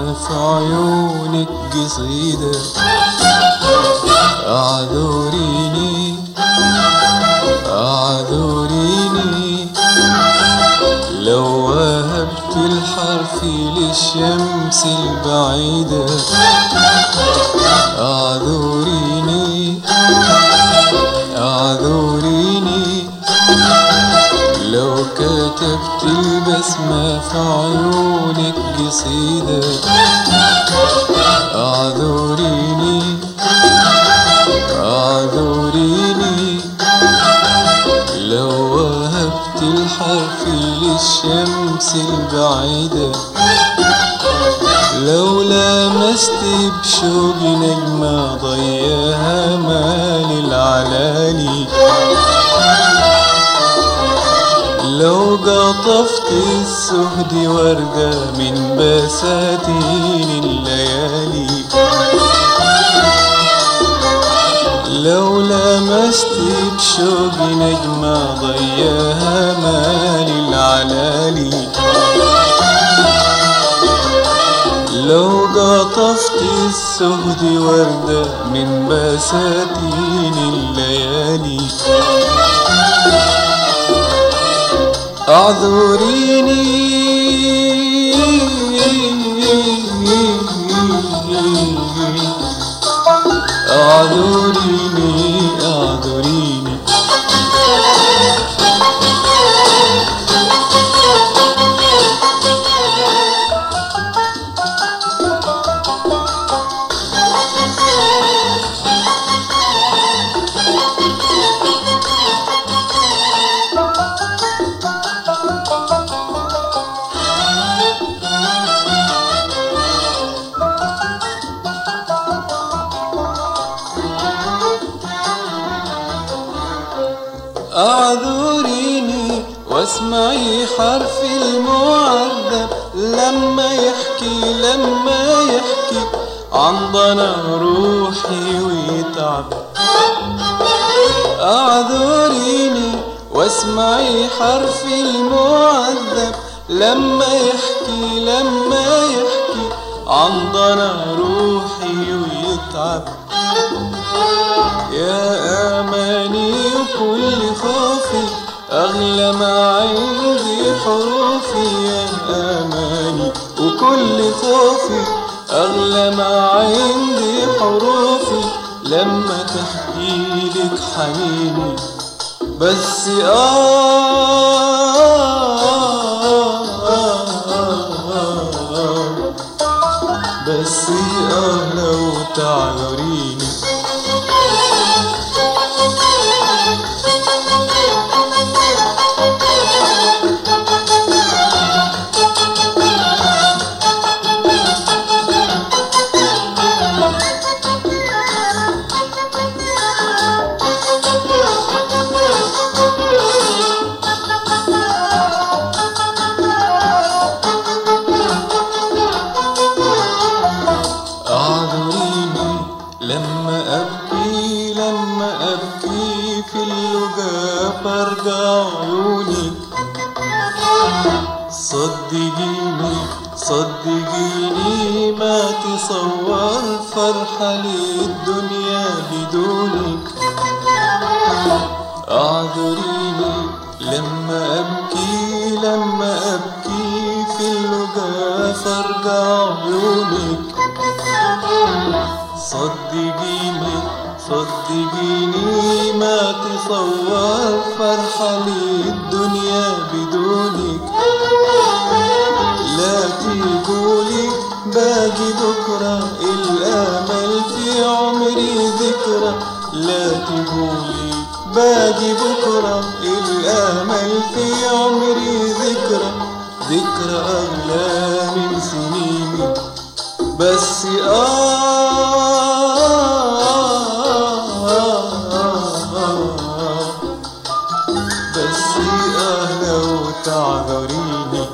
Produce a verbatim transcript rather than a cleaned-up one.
بسمة في عيونك قصيدة. اعذريني اعذريني لو وهبت الحرف للشمس البعيدة. اعذريني اعذريني لو كتبت البسمة في عيونك قصيدة. اعذريني اعذريني لو وهبت الحرف للشمس البعيدة. لو لمست بشوق نجمة ضياها مال العلالي. لو قطفت السهد وردة من بساتين الليالي. لو لمست بشوق نجمة ضياها مال العلالي. لو قطفت السهد وردة من بساتين الليالي. اعذريني اعذريني اعذريني اعذريني واسمعي حرف المعذب لما يحكي لما يحكي عن ضنا روحي ويتعب. اعذريني واسمعي حرف المعذب لما يحكي لما يحكي عن ضنا روحي ويتعب. يا اماني وكل خوفي اغلى ما عندي حروفي. يا اماني وكل خوفي اغلى ما عندي حروفي. لما تحكي لك حنيني بس آه, آه, آه, آه بس آه لو تعذريني. لما أبكي لما أبكي في اللقا برجع عيونك. صدقيني صدقيني ما تصور فرحة للدنيا بدونك. اعذريني لما أبكي لما أبكي في اللقا فرجع عيونك. صدقيني صدقيني ما تصور فرحة للدنيا بدونك. لا تقولي باقي بكرة الآمل في عمري ذكرى. لا تقولي باقي بكرة الآمل في عمري ذكرى. ذكرى أغلى من سنيني بس آه, آه, آه, آه بس آه لو تعذريني.